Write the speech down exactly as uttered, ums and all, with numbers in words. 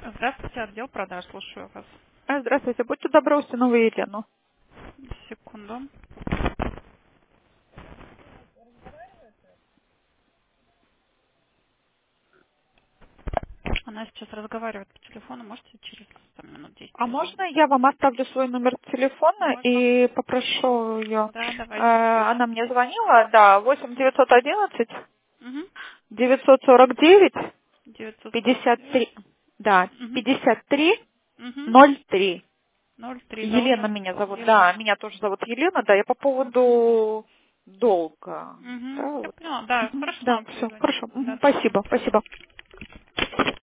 Здравствуйте, отдел продаж, слушаю вас. А, Здравствуйте, будьте добры, Устинову Елену. Секунду. Она сейчас разговаривает по телефону, можете через там, минут десять А можно перезвонить? я вам оставлю свой номер телефона Можно. и попрошу ее? Да, давайте Она запишем. мне звонила, да, восемь девятьсот одиннадцать Угу. девятьсот сорок девять девятьсот сорок пятьдесят девять. три, да, Угу. пятьдесят три Угу. ноль три. ноль три. Зовут Елена вас меня зовут, Елена. да, меня тоже зовут Елена, да, я по Угу. поводу долга. Да, Угу. Я вот. поняла. Да, Мгм, хорошо, да, вам все, перезвонит. хорошо. Мгм, Да, спасибо. спасибо, спасибо.